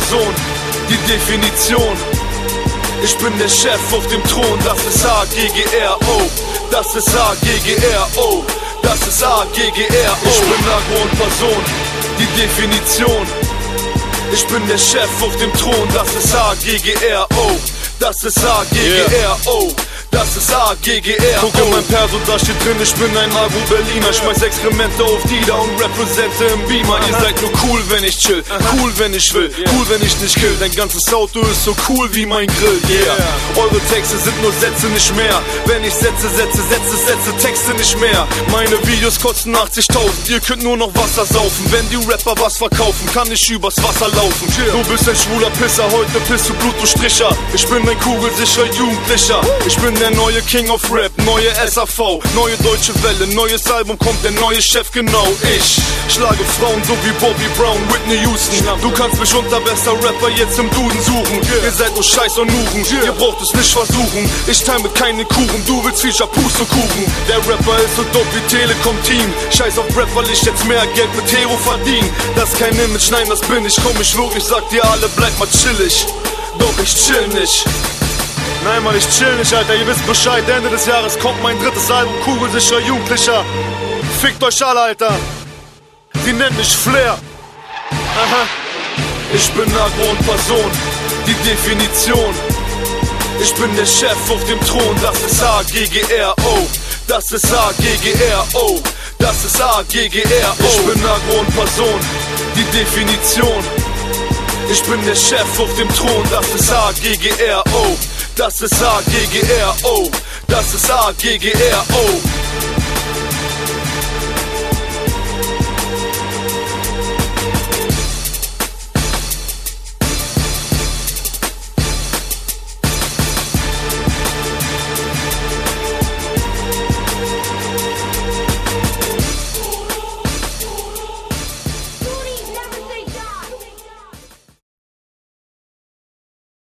Person, die Definition. Ich bin der Chef auf dem Thron, das ist AGGR, oh, das ist AGGR, oh, das ist AGGR, oh. Ich bin Agro und Person, die Definition. Ich bin der Chef auf dem Thron, das ist AGGR, oh, das ist AGGR, oh, das ist AGGR. Guck in mein Perso, da steht drin, ich bin ein Agro-Berliner. Schmeiß Exkremente auf Dida und represente im Beamer. Ihr seid nur cool, wenn ich chill, cool, wenn ich will, cool, wenn ich nicht kill. Dein ganzes Auto ist so cool wie mein Grill, yeah. Eure Texte sind nur Sätze, nicht mehr. Wenn ich setze, Texte nicht mehr. Meine Videos kosten 80.000, ihr könnt nur noch Wasser saufen. Wenn die Rapper was verkaufen, kann ich übers Wasser laufen. Du bist ein schwuler Pisser, heute pisst du Blut, du Stricher. Ich bin ein kugelsicherer Jugendlicher. Ich bin der neue King of Rap, neue SAV, neue deutsche Welle, neues Album kommt, der neue Chef, genau ich. Schlage Frauen so wie Bobby Brown, Whitney Houston. Du kannst mich unter bester Rapper jetzt im Duden suchen. Ihr seid nur Scheiß und Nuchen, ihr braucht es nicht versuchen. Ich teile mit keinen Kuchen, du willst Feature, Pustekuchen. Der Rapper ist so dope wie Telekom Team. Scheiß auf Rap, weil ich jetzt mehr Geld mit Hero verdien. Das ist kein Image, nein, das bin ich. Komm ich wirklich, sag dir alle, bleib mal chillig. Doch ich chill nicht. Nein, Mann, ich chill nicht, Alter, ihr wisst Bescheid. Ende des Jahres kommt mein drittes Album, kugelsicherer Jugendlicher. Fickt euch alle, Alter. Die nennen mich Flair. Aha. Ich bin Agro und Person, die Definition. Ich bin der Chef auf dem Thron, das ist AGGR, oh, das ist AGGR, oh, das ist AGGR, oh. Ich bin Agro und Person, die Definition. Ich bin der Chef auf dem Thron, das ist AGGR, oh, das ist AGGR, oh, das ist AGGR, oh.